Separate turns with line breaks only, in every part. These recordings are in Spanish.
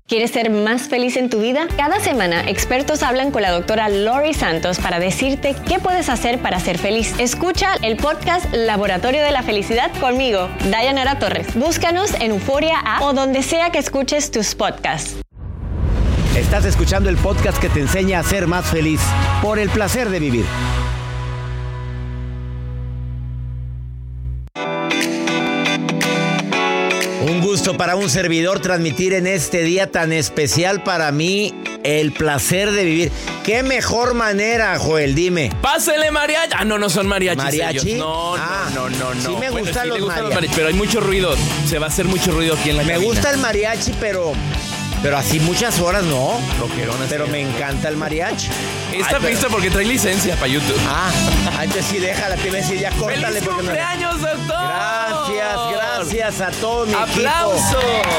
¿Quieres ser más feliz en tu vida? Cada semana, expertos hablan con la doctora Lori Santos para decirte qué puedes hacer para ser feliz. Escucha el podcast Laboratorio de la Felicidad conmigo, Dayanara Torres. Búscanos en Euforia App o donde sea que escuches tus podcasts.
Estás escuchando el podcast que te enseña a ser más feliz por el placer de vivir. Un gusto para un servidor transmitir en este día tan especial para mí el placer de vivir. ¿Qué mejor manera, Joel? Dime.
¡Pásele mariachi! Ah, no son mariachis.
¿Mariachi?
Ellos. No.
Sí me gustan los mariachis.
Pero hay mucho ruido. Se va a hacer mucho ruido aquí en la cabina.
Me gusta el mariachi, pero así muchas horas no.
Rockeronas,
pero me encanta el mariachi.
Esta pista porque trae licencia para YouTube.
Entonces sí, déjala, te voy a decir, ya córtale.
¡Feliz
porque
cumpleaños, doctor!
Gracias a todo mi
¡Aplausos!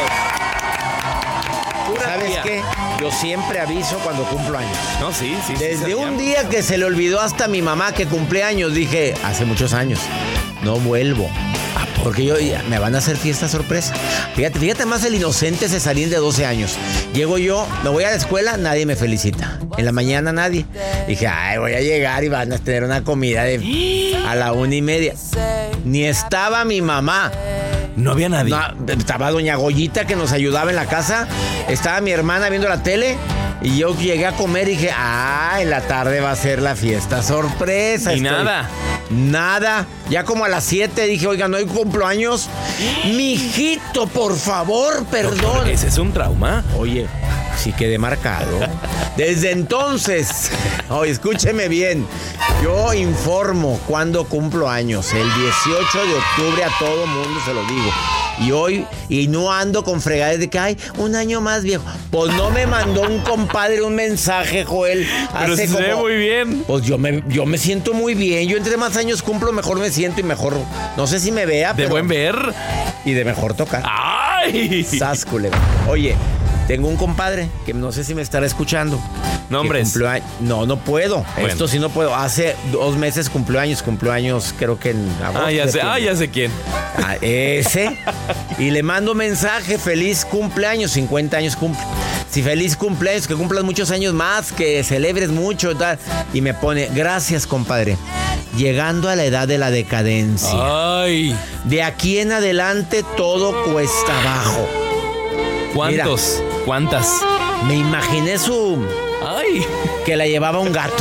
equipo. ¿Sabes qué? Yo siempre aviso cuando cumplo años.
No, sí.
Desde un día que se le olvidó hasta a mi mamá que cumple años, dije, hace muchos años, no vuelvo. Porque me van a hacer fiesta sorpresa. Fíjate más el inocente Cesarín de 12 años. Llego yo, me voy a la escuela, nadie me felicita. En la mañana nadie. Dije, voy a llegar y van a tener una comida a la 1:30. Ni estaba mi mamá.
No había nadie.
No, estaba doña Goyita que nos ayudaba en la casa. Estaba mi hermana viendo la tele. Y yo llegué a comer y dije, en la tarde va a ser la fiesta sorpresa.
Y
Nada. Ya como a las 7 dije, oiga, ¿no hay cumpleaños? Mijito, por favor, perdón.
Doctor, ¿ese es un trauma?
Oye, sí quedé marcado. Desde entonces, escúcheme bien, yo informo cuando cumplo años. El 18 de octubre a todo mundo se lo digo. Y no ando con fregadas de que un año más viejo. Pues no me mandó un compadre un mensaje, Joel.
Pero se ve muy bien.
Pues yo me siento muy bien. Yo entre más años cumplo, mejor me siento y mejor. No sé si me vea,
de buen ver.
Y de mejor tocar.
¡Ay!
Sáscule. Oye, tengo un compadre que no sé si me estará escuchando.
¿Nombres?
No puedo. Bueno. Esto sí no puedo. Hace 2 meses cumplió años, creo que en agosto.
Ya sé quién.
Ese. Y le mando mensaje, feliz cumpleaños, 50 años cumple. Si feliz cumpleaños, que cumplas muchos años más, que celebres mucho y tal. Y me pone, gracias, compadre. Llegando a la edad de la decadencia.
Ay.
De aquí en adelante todo cuesta abajo.
¿Cuántos?
Mira,
¿Cuántas?
Me imaginé que la llevaba un gato.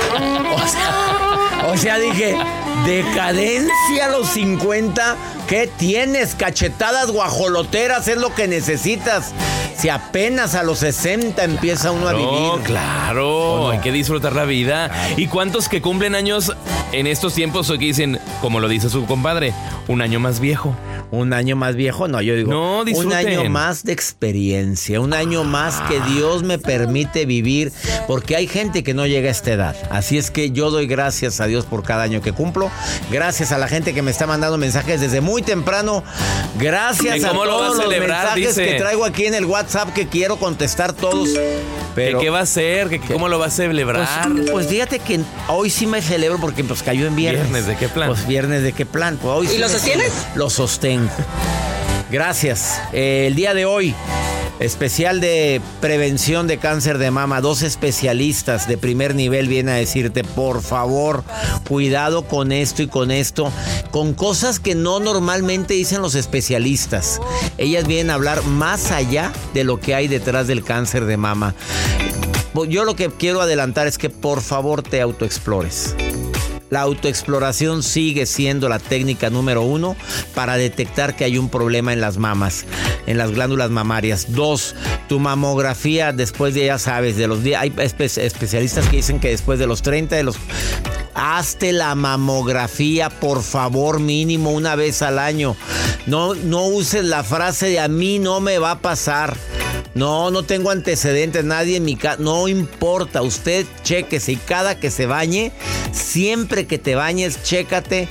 O sea, dije, decadencia a los 50. ¿Qué tienes? Cachetadas guajoloteras es lo que necesitas. Si apenas a los 60 empieza uno a vivir.
Claro, hay que disfrutar la vida. Claro. ¿Y cuántos que cumplen años en estos tiempos o que dicen, como lo dice su compadre, un año más viejo?
¿Un año más viejo? No, yo digo, un año más de experiencia, un año más que Dios me permite vivir, porque hay gente que no llega a esta edad. Así es que yo doy gracias a Dios por cada año que cumplo. Gracias a la gente que me está mandando mensajes desde muy temprano. Gracias a todos los mensajes que traigo aquí en el WhatsApp que quiero contestar todos. Pero,
¿qué va a hacer? ¿Cómo lo va a celebrar?
Pues fíjate que hoy sí me celebro porque pues cayó en viernes.
¿Viernes de qué plan?
Pues viernes de qué plan. Pues, hoy
¿Y lo sostienes?
Lo sostengo. Gracias. El día de hoy, especial de prevención de cáncer de mama. 2 especialistas de primer nivel vienen a decirte, por favor, cuidado con esto y con cosas que no normalmente dicen los especialistas. Ellas vienen a hablar más allá de lo que hay detrás del cáncer de mama. Yo lo que quiero adelantar es que por favor te autoexplores. La autoexploración sigue siendo la técnica número 1 para detectar que hay un problema en las mamas, en las glándulas mamarias. 2, tu mamografía después de, ya sabes, de los días. Hay especialistas que dicen que después de los 30, hazte la mamografía, por favor, mínimo una vez al año. No uses la frase de a mí no me va a pasar. No tengo antecedentes, nadie en mi casa. No importa, usted chéquese y cada que se bañe, siempre que te bañes, chécate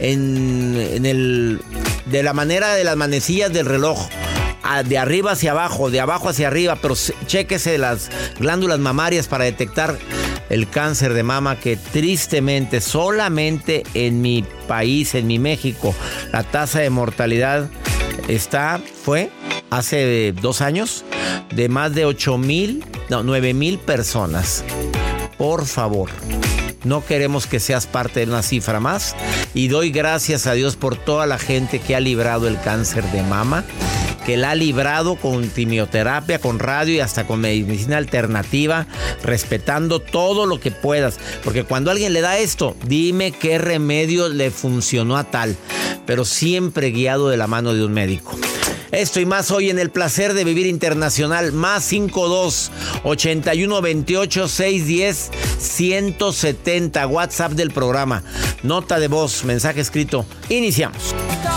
de la manera de las manecillas del reloj. De arriba hacia abajo, de abajo hacia arriba, pero chéquese las glándulas mamarias para detectar el cáncer de mama, que tristemente solamente en mi país, en mi México, la tasa de mortalidad fue hace 2 años de más de 9,000 personas. Por favor, no queremos que seas parte de una cifra más. Y doy gracias a Dios por toda la gente que ha librado el cáncer de mama, que la ha librado con quimioterapia, con radio y hasta con medicina alternativa, respetando todo lo que puedas. Porque cuando alguien le da esto, dime qué remedio le funcionó a tal, pero siempre guiado de la mano de un médico. Esto y más hoy en El Placer de Vivir Internacional. Más 52-8128-610-170. WhatsApp del programa. Nota de voz, mensaje escrito. Iniciamos.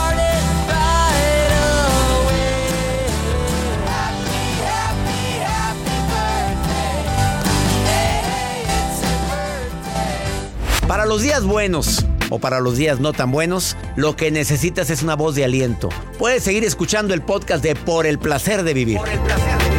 Para los días buenos o para los días no tan buenos, lo que necesitas es una voz de aliento. Puedes seguir escuchando el podcast de Por el Placer de Vivir. Por el Placer de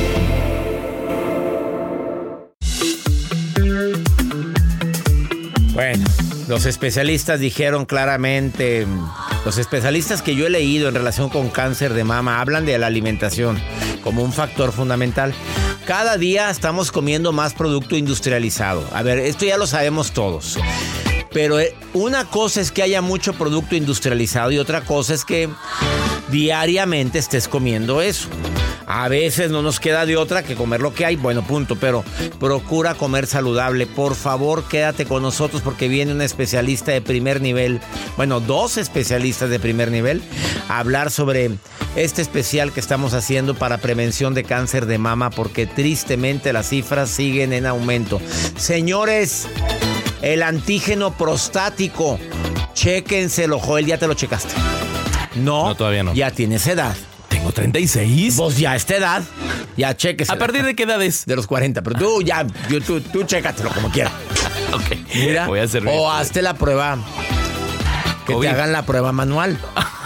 Vivir. Bueno, los especialistas dijeron claramente, los especialistas que yo he leído en relación con cáncer de mama hablan de la alimentación como un factor fundamental. Cada día estamos comiendo más producto industrializado. A ver, esto ya lo sabemos todos. Pero una cosa es que haya mucho producto industrializado y otra cosa es que diariamente estés comiendo eso. A veces no nos queda de otra que comer lo que hay, bueno, punto, pero procura comer saludable. Por favor, quédate con nosotros porque viene un especialista de primer nivel, bueno, 2 especialistas de primer nivel, a hablar sobre este especial que estamos haciendo para prevención de cáncer de mama, porque tristemente las cifras siguen en aumento. Señores, el antígeno prostático, chéquenselo. Joel, ¿ya te lo checaste? No,
todavía no.
Ya tienes edad.
Tengo 36.
Vos ya a esta edad, ya cheques.
¿A partir de qué edades?
De los 40, pero tú chécatelo como quieras.
Ok,
mira,
voy a hacer
o hazte la prueba, que
COVID.
te hagan la prueba manual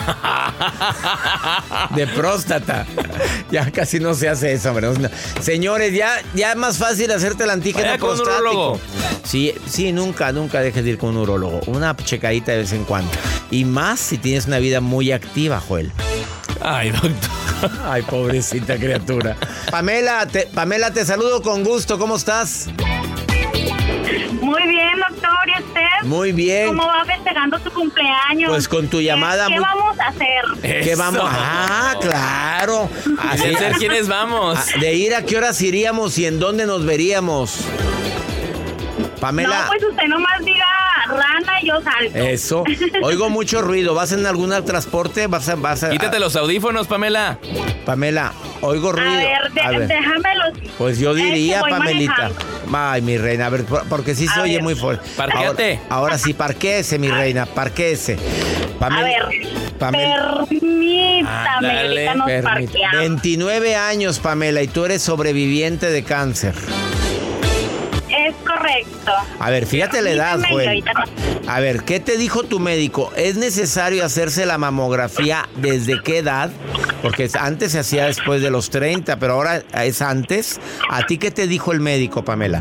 de próstata. Ya casi no se hace eso, ¿verdad? Señores, ya es más fácil hacerte el antígeno
Vaya con un
prostático.
urólogo.
Sí, nunca dejes de ir con un urólogo. Una checadita de vez en cuando. Y más si tienes una vida muy activa, Joel.
Ay, doctor.
Ay, pobrecita criatura. Pamela, te saludo con gusto. ¿Cómo estás?
Muy bien, doctor. ¿Y usted?
Muy bien.
¿Cómo va festejando su cumpleaños?
Pues con tu llamada.
¿Qué vamos a hacer?
¿Qué vamos? Ah, claro.
¿De ser quiénes vamos?
De ir a qué horas iríamos y en dónde nos veríamos. Pamela.
No, pues usted nomás diga rana y yo salto.
Eso. Oigo mucho ruido. ¿Vas en algún transporte? ¿Vas a...
Quítate los audífonos, Pamela.
Pamela, oigo ruido.
A ver. Déjamelos.
Pues yo diría,
voy
Pamelita.
manejando.
Ay, mi reina, a ver, porque sí se oye muy fuerte.
Parquéate.
Ahora sí, parquéese, mi reina, parquéese.
A ver, permítame, ahorita nos parqueamos.
29 años, Pamela, y tú eres sobreviviente de cáncer.
Es correcto.
A ver, fíjate la edad,
Permítame,
Joel.
ahorita nos-
A ver, ¿qué te dijo tu médico? ¿Es necesario hacerse la mamografía desde qué edad? Porque antes se hacía después de los 30, pero ahora es antes. ¿A ti qué te dijo el médico, Pamela?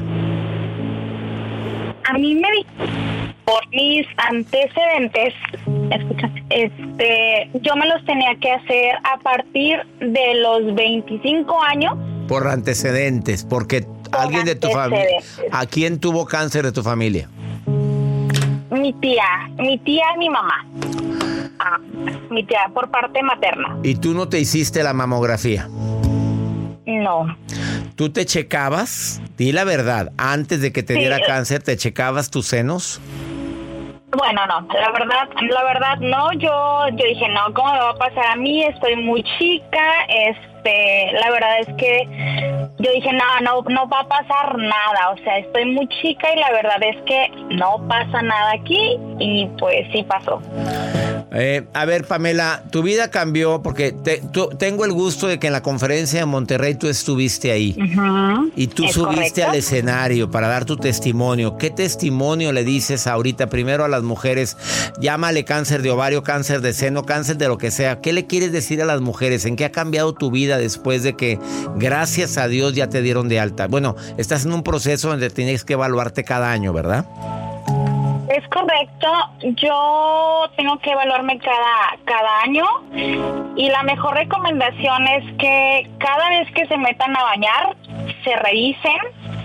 A mí me dijo, por mis antecedentes, escucha, yo me los tenía que hacer a partir de los 25 años.
Por antecedentes, porque alguien de tu familia.
antecedentes.
¿A quién tuvo cáncer de tu familia?
Mi tía y mi mamá. Mi tía por parte materna.
¿Y tú no te hiciste la mamografía?
No.
¿Tú te checabas? Di la verdad, antes de que te
Sí.
diera cáncer, ¿te checabas tus senos?
Bueno, no, la verdad no, yo dije, no, ¿cómo me va a pasar a mí? Estoy muy chica, la verdad es que yo dije, no va a pasar nada, o sea, estoy muy chica y la verdad es que no pasa nada aquí y pues sí pasó.
A ver, Pamela, tu vida cambió porque tengo el gusto de que en la conferencia de Monterrey tú estuviste ahí.
Uh-huh.
Y tú
¿Es
subiste
correcto?
al escenario para dar tu testimonio. ¿Qué testimonio le dices ahorita primero a las mujeres? Llámale cáncer de ovario, cáncer de seno, cáncer de lo que sea. ¿Qué le quieres decir a las mujeres? ¿En qué ha cambiado tu vida después de que, gracias a Dios, ya te dieron de alta? Bueno, estás en un proceso donde tienes que evaluarte cada año, ¿verdad?
Es correcto, yo tengo que evaluarme cada año y la mejor recomendación es que cada vez que se metan a bañar, se revisen,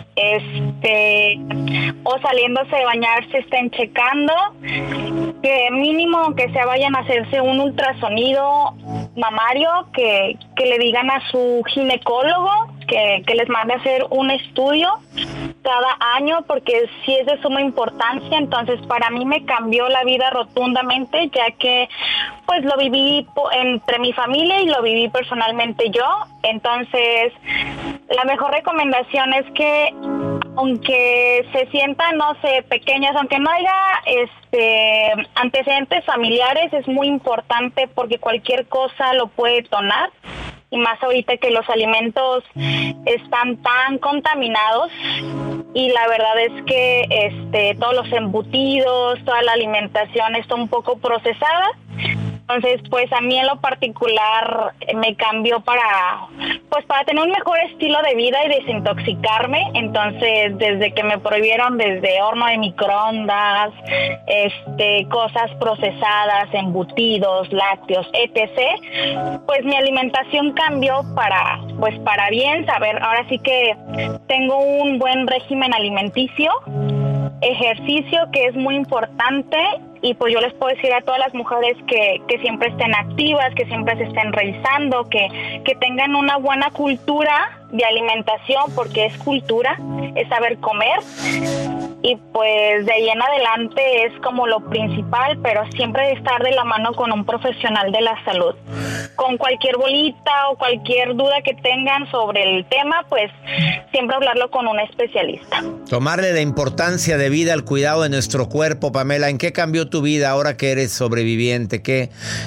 o saliéndose de bañar se estén checando, que mínimo que se vayan a hacerse un ultrasonido mamario, que le digan a su ginecólogo que les mande a hacer un estudio cada año, porque sí es de suma importancia. Entonces para mí me cambió la vida rotundamente, ya que pues lo viví entre mi familia y lo viví personalmente yo. Entonces la mejor recomendación es que aunque se sientan, no sé, pequeñas, aunque no haya antecedentes familiares, es muy importante porque cualquier cosa lo puede detonar. Y más ahorita que los alimentos están tan contaminados y la verdad es que todos los embutidos, toda la alimentación está un poco procesada. Entonces, pues a mí en lo particular me cambió para tener un mejor estilo de vida y desintoxicarme. Entonces, desde que me prohibieron desde horno de microondas, cosas procesadas, embutidos, lácteos, etc., pues mi alimentación cambió para bien. Saber, ahora sí que tengo un buen régimen alimenticio, ejercicio que es muy importante. Y pues yo les puedo decir a todas las mujeres que siempre estén activas, que siempre se estén revisando, que tengan una buena cultura de alimentación, porque es cultura, es saber comer. Y pues de ahí en adelante es como lo principal, pero siempre de estar de la mano con un profesional de la salud. Con cualquier bolita o cualquier duda que tengan sobre el tema, pues siempre hablarlo con un especialista.
Tomarle la importancia de vida al cuidado de nuestro cuerpo, Pamela. ¿En qué cambió tu vida ahora que eres sobreviviente? ¿Qué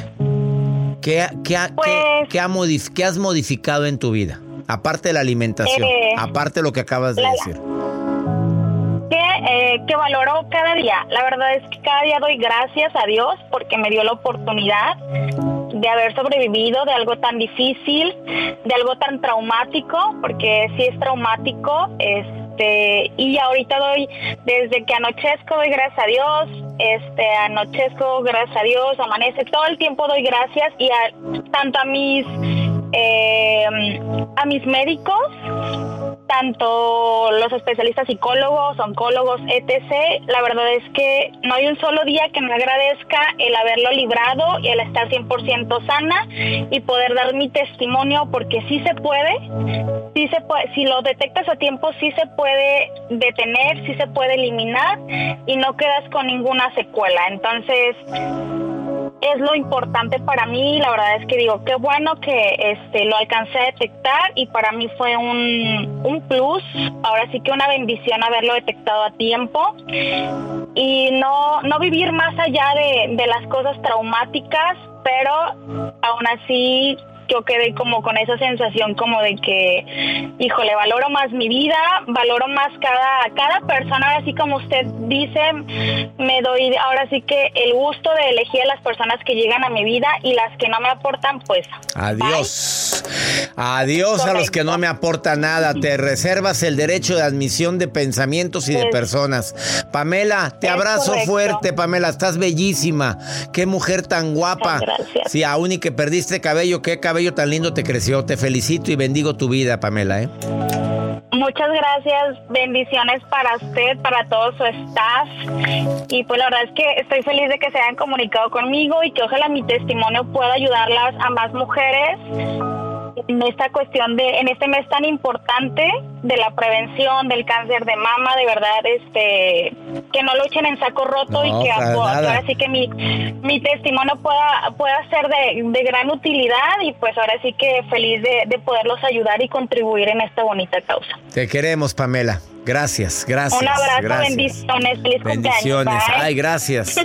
has modificado en tu vida? Aparte de la alimentación, aparte de lo que acabas de decir.
Que valoro cada día. La verdad es que cada día doy gracias a Dios porque me dio la oportunidad de haber sobrevivido de algo tan difícil, de algo tan traumático, porque sí es traumático, y ahorita desde que anochezco doy gracias a Dios, gracias a Dios, amanece, todo el tiempo doy gracias, y tanto a mis médicos, tanto los especialistas psicólogos, oncólogos, etc. La verdad es que no hay un solo día que me agradezca el haberlo librado y el estar 100% sana y poder dar mi testimonio, porque sí se puede, si lo detectas a tiempo, sí se puede detener, sí se puede eliminar y no quedas con ninguna secuela. Entonces, es lo importante para mí. La verdad es que digo, qué bueno que lo alcancé a detectar, y para mí fue un plus, ahora sí que una bendición haberlo detectado a tiempo y no vivir más allá de las cosas traumáticas, pero aún así yo quedé como con esa sensación como de que, híjole, valoro más mi vida, valoro más cada persona. Ahora sí, como usted dice, me doy ahora sí que el gusto de elegir a las personas que llegan a mi vida, y las que no me aportan, pues
adiós. Adiós. Correcto. A los que no me aportan nada. Te reservas el derecho de admisión de pensamientos y de personas. Pamela, te abrazo fuerte, Pamela, estás bellísima. Qué mujer tan guapa.
Gracias.
Sí, aún y que perdiste cabello, qué cabello tan lindo te creció. Te felicito y bendigo tu vida, Pamela,
Muchas gracias, bendiciones para usted, para todo su staff, y pues la verdad es que estoy feliz de que se hayan comunicado conmigo y que ojalá mi testimonio pueda ayudarlas a más mujeres en esta cuestión en este mes tan importante de la prevención del cáncer de mama. De verdad, que no lo echen en saco roto, y que ahora sí que mi testimonio pueda ser de gran utilidad, y pues ahora sí que feliz de poderlos ayudar y contribuir en esta bonita causa.
Te queremos, Pamela. Gracias.
Un abrazo,
gracias.
bendiciones, feliz
bendiciones.
Cumpleaños. Bye.
Ay, gracias.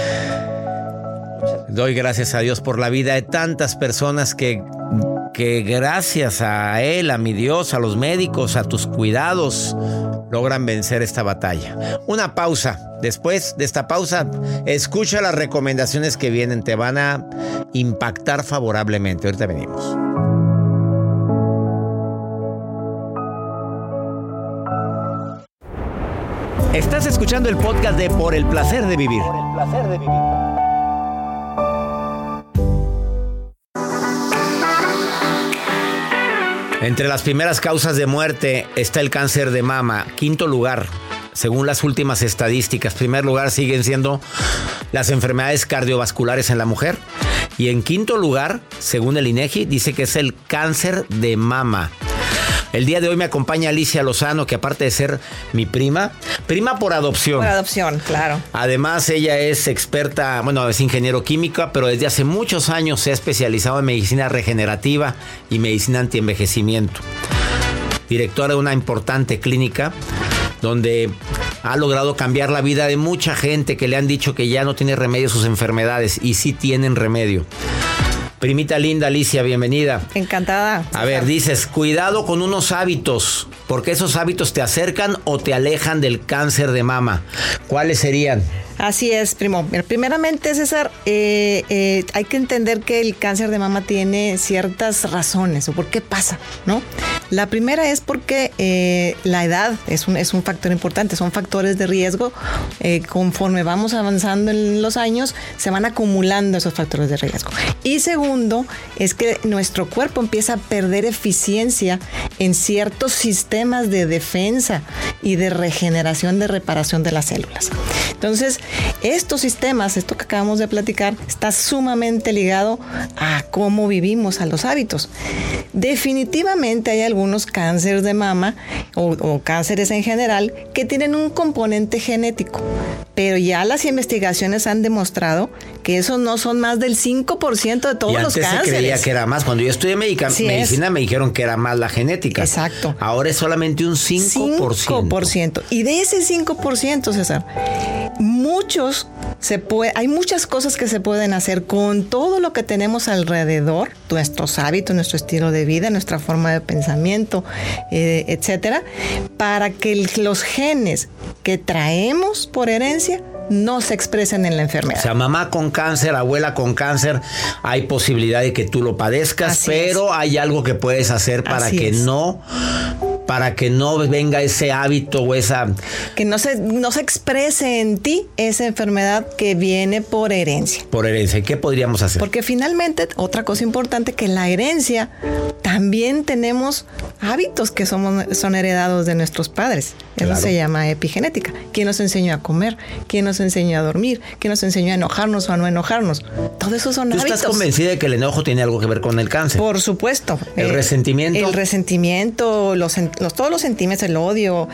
Doy gracias a Dios por la vida de tantas personas que gracias a Él, a mi Dios, a los médicos, a tus cuidados, logran vencer esta batalla. Una pausa. Después de esta pausa, escucha las recomendaciones que vienen. Te van a impactar favorablemente. Ahorita venimos. Estás escuchando el podcast de Por el Placer de Vivir. Entre las primeras causas de muerte está el cáncer de mama. 5º lugar, según las últimas estadísticas. Primer lugar siguen siendo las enfermedades cardiovasculares en la mujer. Y en 5º lugar, según el INEGI, dice que es el cáncer de mama. El día de hoy me acompaña Alicia Lozano, que aparte de ser mi prima por adopción.
Por adopción, claro.
Además, ella es experta, bueno, es ingeniero química, pero desde hace muchos años se ha especializado en medicina regenerativa y medicina antienvejecimiento. Directora de una importante clínica donde ha logrado cambiar la vida de mucha gente que le han dicho que ya no tiene remedio sus enfermedades, y sí tienen remedio. Primita linda, Alicia, bienvenida.
Encantada.
A ver, dices, cuidado con unos hábitos, porque esos hábitos te acercan o te alejan del cáncer de mama. ¿Cuáles serían?
Así es, primo. Primeramente, César, hay que entender que el cáncer de mama tiene ciertas razones o por qué pasa, ¿no? La primera es porque la edad es un factor importante, son factores de riesgo. Conforme vamos avanzando en los años, se van acumulando esos factores de riesgo. Y segundo, es que nuestro cuerpo empieza a perder eficiencia en ciertos sistemas de defensa y de regeneración, de reparación de las células. Entonces, estos sistemas, esto que acabamos de platicar, está sumamente ligado a cómo vivimos, a los hábitos. Definitivamente hay algunos cánceres de mama o cánceres en general que tienen un componente genético, pero ya las investigaciones han demostrado que esos no son más del 5% de todos los cánceres. Y antes se creía
que era más. Cuando yo estudié medicina me dijeron que era más la genética.
Exacto.
Ahora es solamente un 5%.
5%. Y de ese 5%, César, hay muchas cosas que se pueden hacer con todo lo que tenemos alrededor, nuestros hábitos, nuestro estilo de vida, nuestra forma de pensamiento, etcétera, para que los genes que traemos por herencia no se expresen en la enfermedad.
O sea, mamá con cáncer, abuela con cáncer, hay posibilidad de que tú lo padezcas, pero hay algo que puedes hacer para que no venga ese hábito o esa...
Que no se exprese en ti esa enfermedad que viene por herencia.
Por herencia. ¿Y qué podríamos hacer?
Porque finalmente, otra cosa importante, que la herencia, también tenemos hábitos que son heredados de nuestros padres. Eso se llama epigenética. ¿Quién nos enseñó a comer? ¿Quién nos enseñó a dormir? ¿Quién nos enseñó a enojarnos o a no enojarnos? Todo eso son hábitos. ¿Tú estás
convencida de que el enojo tiene algo que ver con el cáncer?
Por supuesto.
¿El resentimiento?
El resentimiento, todos los sentimientos, el odio,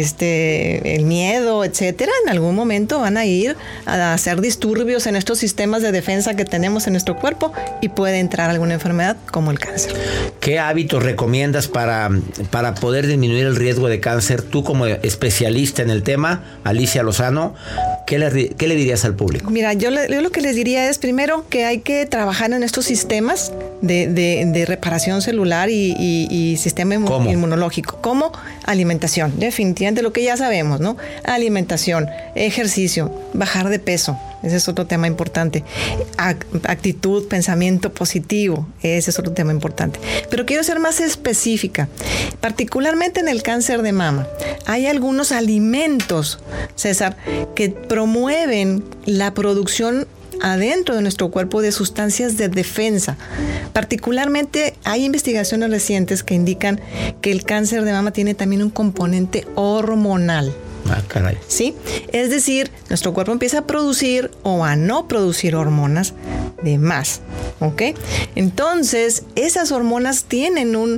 el miedo, etcétera, en algún momento van a ir a hacer disturbios en estos sistemas de defensa que tenemos en nuestro cuerpo y puede entrar alguna enfermedad como el cáncer.
¿Qué hábitos recomiendas para poder disminuir el riesgo de cáncer? Tú como especialista en el tema, Alicia Lozano, ¿qué le dirías al público?
Mira, yo lo que les diría es primero que hay que trabajar en estos sistemas de reparación celular y sistema inmunológico. ¿Cómo? Alimentación, definitivamente lo que ya sabemos, ¿no? Alimentación, ejercicio, bajar de peso, ese es otro tema importante. Actitud, pensamiento positivo, ese es otro tema importante. Pero quiero ser más específica, particularmente en el cáncer de mama. Hay algunos alimentos, César, que promueven la producción adentro de nuestro cuerpo de sustancias de defensa. Particularmente hay investigaciones recientes que indican que el cáncer de mama tiene también un componente hormonal.
Ah, caray.
¿Sí? Es decir, nuestro cuerpo empieza a producir o a no producir hormonas de más. ¿Ok? Entonces, esas hormonas tienen un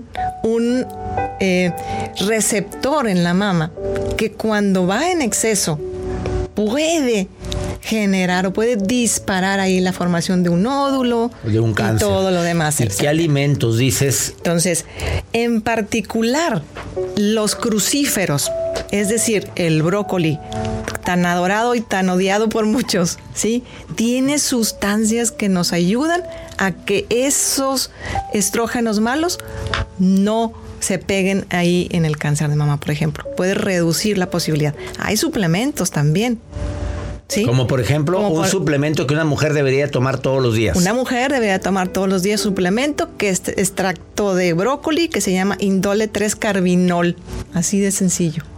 receptor en la mama que cuando va en exceso puede generar o puede disparar ahí la formación de un nódulo,
de un cáncer,
y todo lo demás.
¿Y qué alimentos dices?
Entonces, en particular, los crucíferos, es decir, el brócoli, tan adorado y tan odiado por muchos, ¿sí? Tiene sustancias que nos ayudan a que esos estrógenos malos no se peguen ahí en el cáncer de mama, por ejemplo. Puede reducir la posibilidad. Hay suplementos también. ¿Sí?
Como por ejemplo, suplemento que una mujer debería tomar todos los días.
Una mujer debería tomar todos los días suplemento que es extracto de brócoli que se llama indole 3-carbinol. Así de sencillo.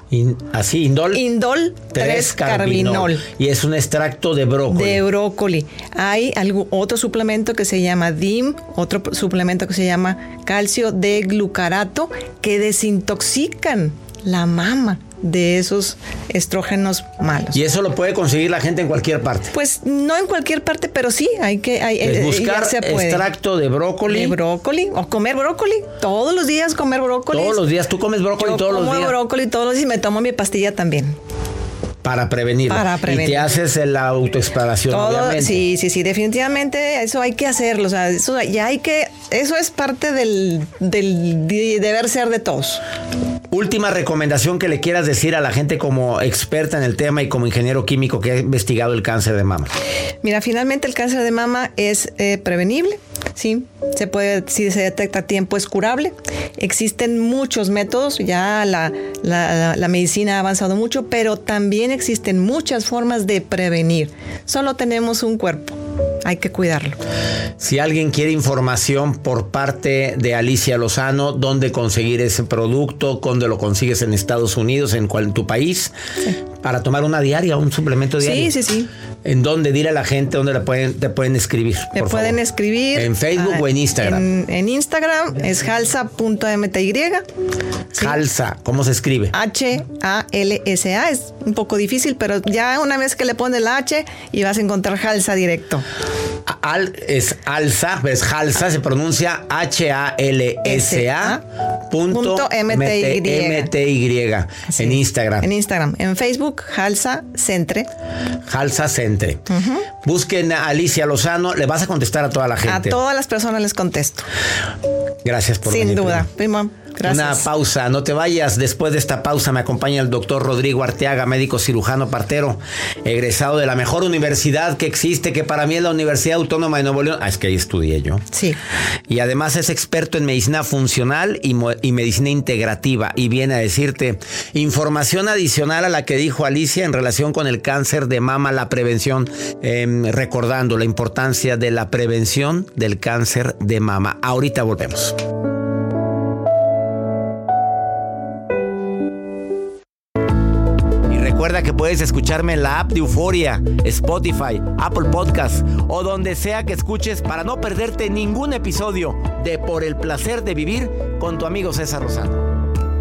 Indol.
Indol 3-carbinol.
Y es un extracto de brócoli.
De brócoli. Hay otro suplemento que se llama DIM, otro suplemento que se llama calcio de glucarato, que desintoxican la mama de esos estrógenos malos.
Y eso lo puede conseguir la gente en cualquier parte.
Pues no en cualquier parte, pero sí,
buscar
ya se puede.
Extracto de brócoli.
De brócoli, o comer brócoli. Todos los días comer brócoli.
Todos los días. ¿Tú comes brócoli todos los días?
Yo como brócoli todos los días y me tomo mi pastilla también.
Para prevenir. Y te haces la autoexploración, obviamente.
Sí, definitivamente eso hay que hacerlo. O sea, eso es parte del deber ser de todos.
Última recomendación que le quieras decir a la gente como experta en el tema y como ingeniero químico que ha investigado el cáncer de mama.
Mira, finalmente el cáncer de mama es prevenible, sí, si se detecta a tiempo es curable. Existen muchos métodos, ya la medicina ha avanzado mucho, pero también existen muchas formas de prevenir. Solo tenemos un cuerpo. Hay que cuidarlo.
Si alguien quiere información por parte de Alicia Lozano, ¿dónde conseguir ese producto? ¿Dónde lo consigues en Estados Unidos? ¿En tu país? Sí. Para tomar una diaria, un suplemento diario.
Sí.
¿En dónde? Dile a la gente dónde te pueden escribir.
Me pueden escribir.
¿En Facebook o en Instagram?
En Instagram es halsa.mty.
¿Sí? Halsa, ¿cómo se escribe?
Halsa. Es un poco difícil, pero ya una vez que le pones la H y vas a encontrar Halsa directo.
Es Halsa, es Halsa, se pronuncia HALSA.MTY.
Sí.
En Instagram.
En Instagram. En Facebook, Halsa Centre.
Halsa Centre. Uh-huh. Busquen a Alicia Lozano, le vas a contestar a toda la gente.
A todas las personas les contesto.
Gracias por venir.
Sin duda, primo. Gracias.
Una pausa, no te vayas. Después de esta pausa me acompaña el doctor Rodrigo Arteaga, médico cirujano partero, egresado de la mejor universidad que existe, que para mí es la Universidad Autónoma de Nuevo León. Es que ahí estudié yo.
Sí.
Y además es experto en medicina funcional y medicina integrativa. Y viene a decirte información adicional a la que dijo Alicia en relación con el cáncer de mama, la prevención, recordando la importancia de la prevención del cáncer de mama. Ahorita volvemos. Recuerda que puedes escucharme en la app de Euforia, Spotify, Apple Podcast o donde sea que escuches para no perderte ningún episodio de Por el Placer de Vivir con tu amigo César Lozano.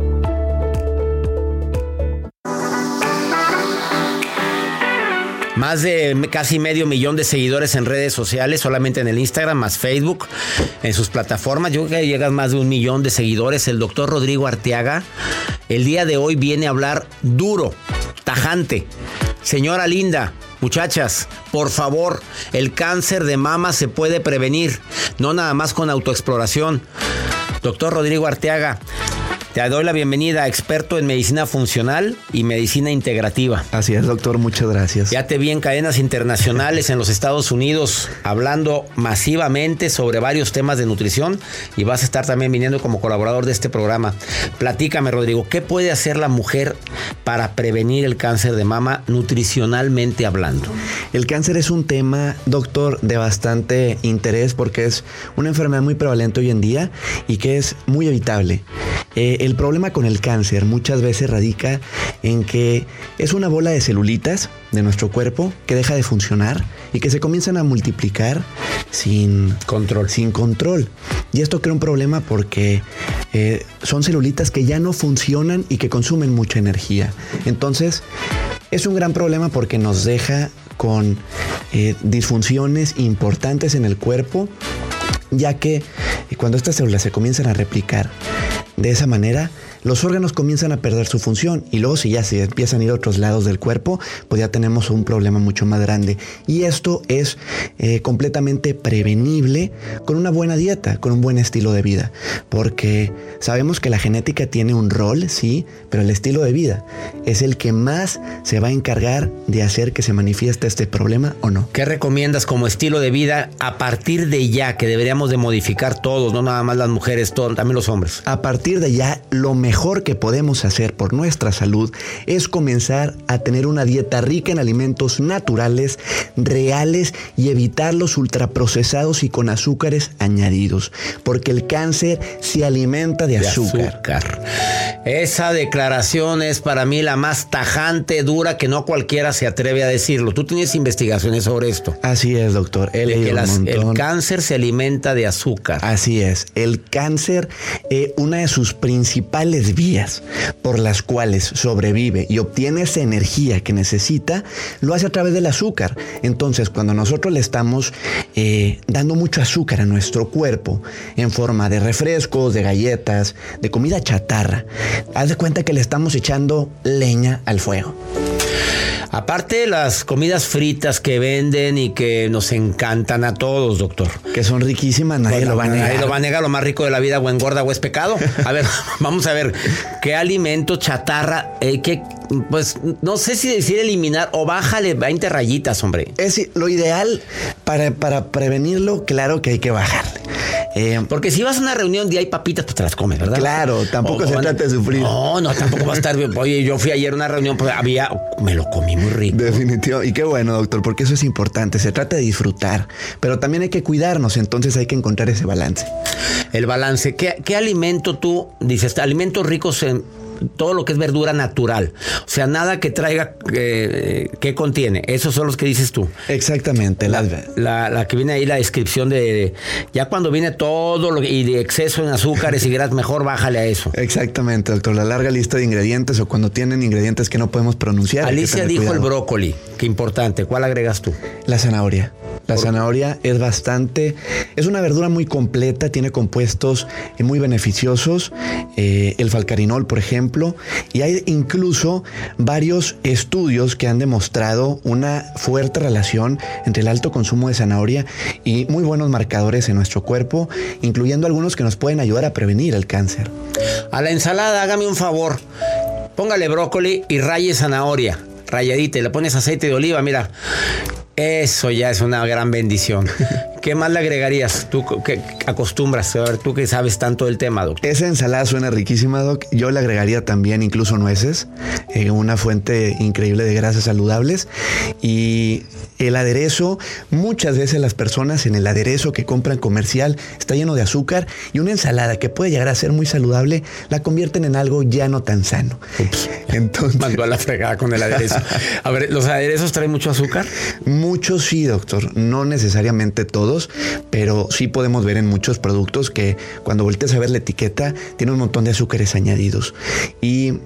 Más de casi 500,000 de seguidores en redes sociales, solamente en el Instagram, más Facebook, en sus plataformas. Yo creo que llegan más de 1 millón de seguidores. El doctor Rodrigo Arteaga, el día de hoy viene a hablar duro, tajante. Señora linda, muchachas, por favor, el cáncer de mama se puede prevenir, no nada más con autoexploración. Doctor Rodrigo Arteaga, te doy la bienvenida, experto en medicina funcional y medicina integrativa.
Así es, doctor, muchas gracias.
Ya te vi en cadenas internacionales en los Estados Unidos hablando masivamente sobre varios temas de nutrición y vas a estar también viniendo como colaborador de este programa. Platícame, Rodrigo, ¿qué puede hacer la mujer para prevenir el cáncer de mama nutricionalmente hablando?
El cáncer es un tema, doctor, de bastante interés porque es una enfermedad muy prevalente hoy en día y que es muy evitable. El problema con el cáncer muchas veces radica en que es una bola de celulitas de nuestro cuerpo que deja de funcionar y que se comienzan a multiplicar sin control. Y esto crea un problema porque son celulitas que ya no funcionan y que consumen mucha energía. Entonces, es un gran problema porque nos deja con disfunciones importantes en el cuerpo, ya que cuando estas células se comienzan a replicar de esa manera, los órganos comienzan a perder su función y luego si ya se empiezan a ir a otros lados del cuerpo, pues ya tenemos un problema mucho más grande. Y esto es completamente prevenible con una buena dieta, con un buen estilo de vida. Porque sabemos que la genética tiene un rol, sí, pero el estilo de vida es el que más se va a encargar de hacer que se manifieste este problema o no.
¿Qué recomiendas como estilo de vida a partir de ya que deberíamos de modificar todos, no nada más las mujeres, también los hombres?
A partir de ya, lo mejor mejor que podemos hacer por nuestra salud es comenzar a tener una dieta rica en alimentos naturales, reales y evitar los ultraprocesados y con azúcares añadidos, porque el cáncer se alimenta de azúcar.
Esa declaración es para mí la más tajante, dura, que no cualquiera se atreve a decirlo. Tú tienes investigaciones sobre esto.
Así es, doctor.
El cáncer se alimenta de azúcar.
Así es. El cáncer, una de sus principales vías por las cuales sobrevive y obtiene esa energía que necesita, lo hace a través del azúcar. Entonces, cuando nosotros le estamos dando mucho azúcar a nuestro cuerpo en forma de refrescos, de galletas, de comida chatarra, haz de cuenta que le estamos echando leña al fuego.
Aparte las comidas fritas que venden y que nos encantan a todos, doctor.
Que son riquísimas, nadie lo va a negar.
Nadie lo va a negar, lo más rico de la vida, o engorda o es pecado. A ver, vamos a ver, ¿qué alimento chatarra, pues no sé si decir eliminar o bájale 20 rayitas, hombre?
Es lo ideal para prevenirlo, claro que hay que bajarle.
Porque si vas a una reunión y hay papitas, pues te las comes, ¿verdad?
Claro, tampoco se trata de sufrir.
No, tampoco va a estar. Oye, yo fui ayer a una reunión, pues me lo comí muy rico.
Definitivo. Y qué bueno, doctor, porque eso es importante. Se trata de disfrutar, pero también hay que cuidarnos, entonces hay que encontrar ese balance.
El balance. ¿Qué alimento tú dices? Alimentos ricos en todo lo que es verdura natural. O sea, nada que traiga, ¿qué contiene? Esos son los que dices tú.
Exactamente.
La que viene ahí, la descripción de ya cuando viene todo y de exceso en azúcares y grasas, mejor bájale a eso.
Exactamente, doctor. La larga lista de ingredientes o cuando tienen ingredientes que no podemos pronunciar.
Alicia dijo cuidado. El brócoli. Qué importante. ¿Cuál agregas tú?
La zanahoria. La zanahoria es una verdura muy completa, tiene compuestos muy beneficiosos, el falcarinol, por ejemplo, y hay incluso varios estudios que han demostrado una fuerte relación entre el alto consumo de zanahoria y muy buenos marcadores en nuestro cuerpo, incluyendo algunos que nos pueden ayudar a prevenir el cáncer.
A la ensalada, hágame un favor, póngale brócoli y raye zanahoria, rayadita, y le pones aceite de oliva, mira. Eso ya es una gran bendición. ¿Qué más le agregarías? ¿Tú qué acostumbras? A ver, tú que sabes tanto del tema, doctor.
Esa ensalada suena riquísima, doc. Yo le agregaría también incluso nueces, una fuente increíble de grasas saludables. Y el aderezo, muchas veces las personas en el aderezo que compran comercial está lleno de azúcar, y una ensalada que puede llegar a ser muy saludable la convierten en algo ya no tan sano.
Ups. Entonces mandó a la fregada con el aderezo. A ver, ¿los aderezos traen mucho azúcar?
Muchos sí, doctor. No necesariamente todos, pero sí podemos ver en muchos productos que cuando volteas a ver la etiqueta tiene un montón de azúcares añadidos. Y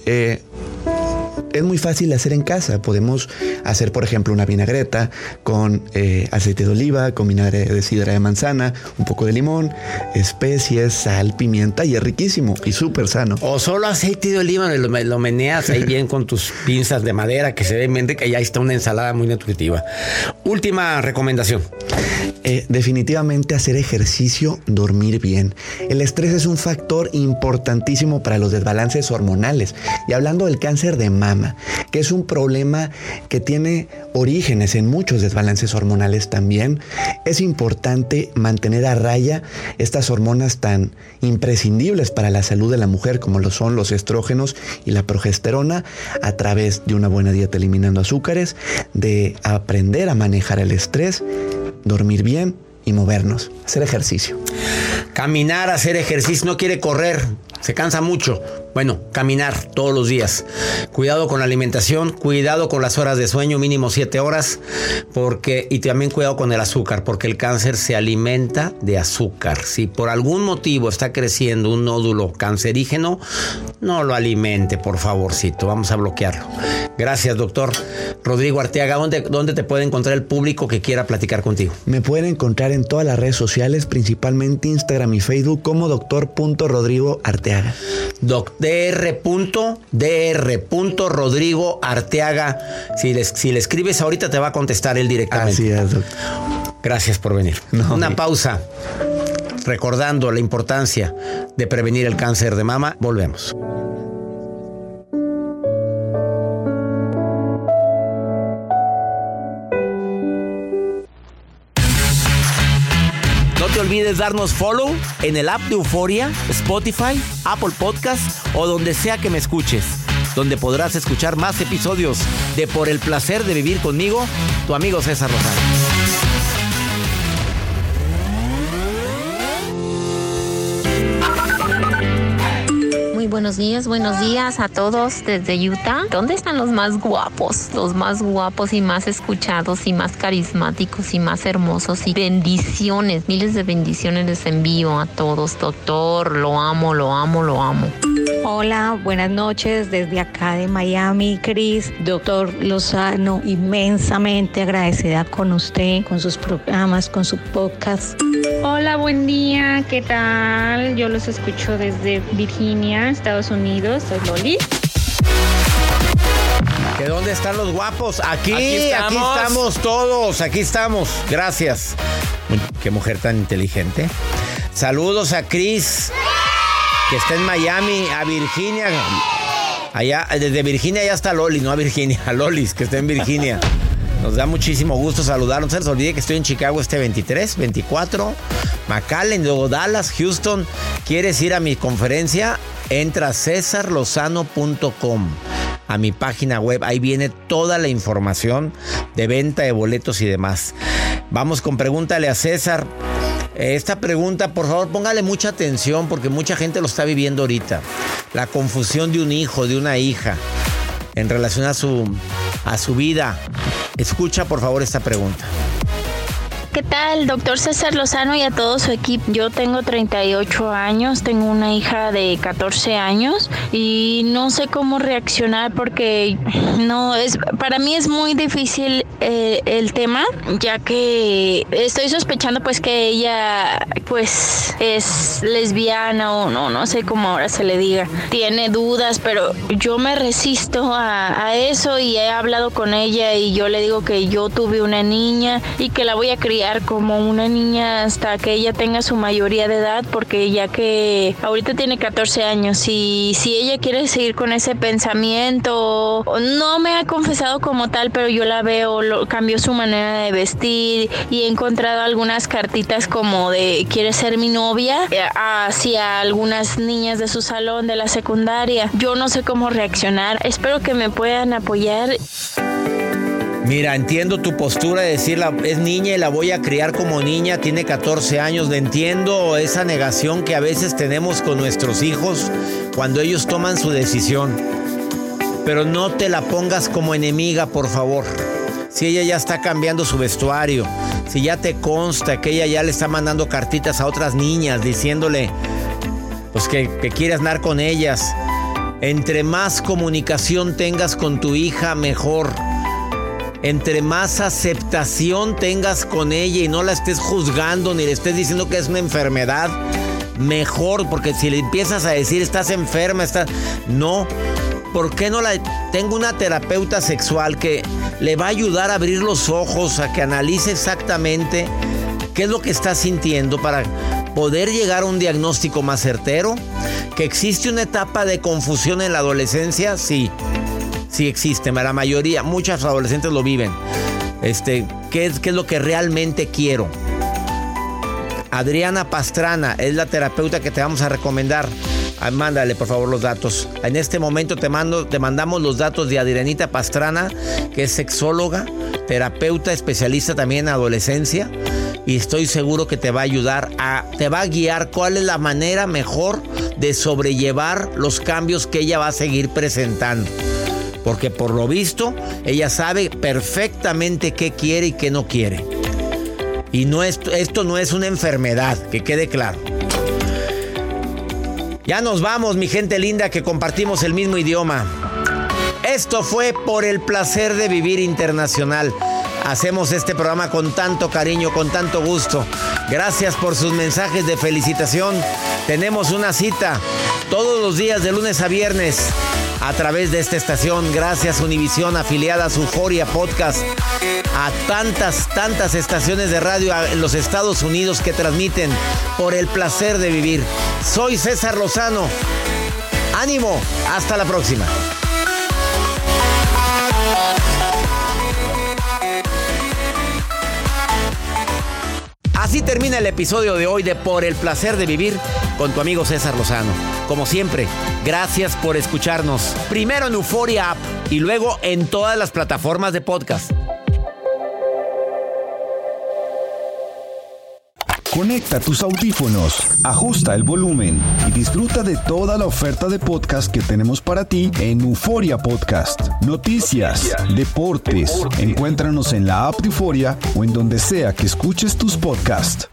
es muy fácil de hacer en casa. Podemos hacer, por ejemplo, una vinagreta con aceite de oliva, con vinagre de sidra de manzana, un poco de limón, especies, sal, pimienta, y es riquísimo y súper sano.
O solo aceite de oliva, lo meneas ahí bien con tus pinzas de madera, que se ve que ya está una ensalada muy nutritiva. Última recomendación.
Definitivamente hacer ejercicio, dormir bien. El estrés es un factor importantísimo para los desbalances hormonales. Y hablando del cáncer de mama, que es un problema que tiene orígenes en muchos desbalances hormonales también, es importante mantener a raya estas hormonas tan imprescindibles para la salud de la mujer, como lo son los estrógenos y la progesterona, a través de una buena dieta eliminando azúcares, de aprender a manejar el estrés, dormir bien y movernos, hacer ejercicio.
Caminar, hacer ejercicio, no quiere correr, se cansa mucho. Bueno, caminar todos los días. Cuidado con la alimentación, cuidado con las horas de sueño, mínimo 7 horas, y también cuidado con el azúcar, porque el cáncer se alimenta de azúcar. Si por algún motivo está creciendo un nódulo cancerígeno, no lo alimente, por favorcito, vamos a bloquearlo. Gracias, doctor Rodrigo Arteaga. ¿Dónde te puede encontrar el público que quiera platicar contigo?
Me pueden encontrar en todas las redes sociales, principalmente Instagram y Facebook, como Dr. Arteaga.
Dr. Arteaga. Si le escribes ahorita te va a contestar él directamente.
Así es, doctor.
Gracias por venir. Una pausa. Recordando la importancia de prevenir el cáncer de mama. Volvemos. te olvides darnos follow en el app de Euforia, Spotify, Apple Podcasts o donde sea que me escuches, donde podrás escuchar más episodios de Por el placer de vivir conmigo, tu amigo César Lozano.
Buenos días a todos desde Utah. ¿Dónde están los más guapos? Los más guapos y más escuchados y más carismáticos y más hermosos, y bendiciones, miles de bendiciones les envío a todos, doctor. Lo amo.
Hola, buenas noches desde acá de Miami, Cris. Doctor Lozano, inmensamente agradecida con usted, con sus programas, con su podcast.
Hola, buen día, ¿qué tal? Yo los escucho desde Virginia, Estados Unidos. Soy Loli.
¿Que dónde están los guapos? Aquí estamos todos, aquí estamos. Gracias. Qué mujer tan inteligente. Saludos a Cris, que está en Miami, a Virginia. Allá, desde Virginia ya está Loli, no a Virginia, a Lolis, que está en Virginia. Nos da muchísimo gusto saludarnos. No se les olvide que estoy en Chicago este 23, 24, McAllen, luego Dallas, Houston. ¿Quieres ir a mi conferencia? Entra a cesarlozano.com, a mi página web. Ahí viene toda la información de venta de boletos y demás. Vamos con Pregúntale a César. Esta pregunta, por favor, póngale mucha atención porque mucha gente lo está viviendo ahorita. La confusión de un hijo, de una hija, en relación a su vida. Escucha, por favor, esta pregunta.
¿Qué tal, doctor César Lozano y a todo su equipo? Yo tengo 38 años, tengo una hija de 14 años y no sé cómo reaccionar porque para mí es muy difícil el tema, ya que estoy sospechando pues que ella pues es lesbiana o no sé cómo ahora se le diga. Tiene dudas, pero yo me resisto a eso y he hablado con ella y yo le digo que yo tuve una niña y que la voy a criar como una niña hasta que ella tenga su mayoría de edad, porque ya que ahorita tiene 14 años y si ella quiere seguir con ese pensamiento, no me ha confesado como tal, pero yo la veo, cambió su manera de vestir y he encontrado algunas cartitas como de quiere ser mi novia hacia algunas niñas de su salón de la secundaria. Yo no sé cómo reaccionar, espero que me puedan apoyar.
Mira, entiendo tu postura de decirla, es niña y la voy a criar como niña, tiene 14 años. Le entiendo esa negación que a veces tenemos con nuestros hijos cuando ellos toman su decisión. Pero no te la pongas como enemiga, por favor. Si ella ya está cambiando su vestuario, si ya te consta que ella ya le está mandando cartitas a otras niñas diciéndole pues que quiere andar con ellas. Entre más comunicación tengas con tu hija, mejor. Entre más aceptación tengas con ella y no la estés juzgando ni le estés diciendo que es una enfermedad, mejor, porque si le empiezas a decir estás enferma, no, ¿por qué no tengo una terapeuta sexual que le va a ayudar a abrir los ojos, a que analice exactamente qué es lo que está sintiendo para poder llegar a un diagnóstico más certero? ¿Que existe una etapa de confusión en la adolescencia? Sí. Sí existe, la mayoría, muchos adolescentes lo viven. ¿Qué es lo que realmente quiero? Adriana Pastrana es la terapeuta que te vamos a recomendar. Mándale por favor los datos. En este momento te mandamos los datos de Adrianita Pastrana, que es sexóloga, terapeuta, especialista también en adolescencia. Y estoy seguro que te va a ayudar, te va a guiar cuál es la manera mejor de sobrellevar los cambios que ella va a seguir presentando. Porque por lo visto, ella sabe perfectamente qué quiere y qué no quiere. Y esto no es una enfermedad, que quede claro. Ya nos vamos, mi gente linda, que compartimos el mismo idioma. Esto fue Por el placer de vivir internacional. Hacemos este programa con tanto cariño, con tanto gusto. Gracias por sus mensajes de felicitación. Tenemos una cita todos los días de lunes a viernes a través de esta estación. Gracias Univisión, afiliada a su Euforia Podcast. A tantas estaciones de radio en los Estados Unidos que transmiten Por el placer de vivir. Soy César Lozano. Ánimo, hasta la próxima. Así termina el episodio de hoy de Por el Placer de Vivir con tu amigo César Lozano. Como siempre, gracias por escucharnos. Primero en Euforia App y luego en todas las plataformas de podcast.
Conecta tus audífonos, ajusta el volumen y disfruta de toda la oferta de podcast que tenemos para ti en Euforia Podcast. Noticias, deportes, encuéntranos en la app de Euforia o en donde sea que escuches tus podcasts.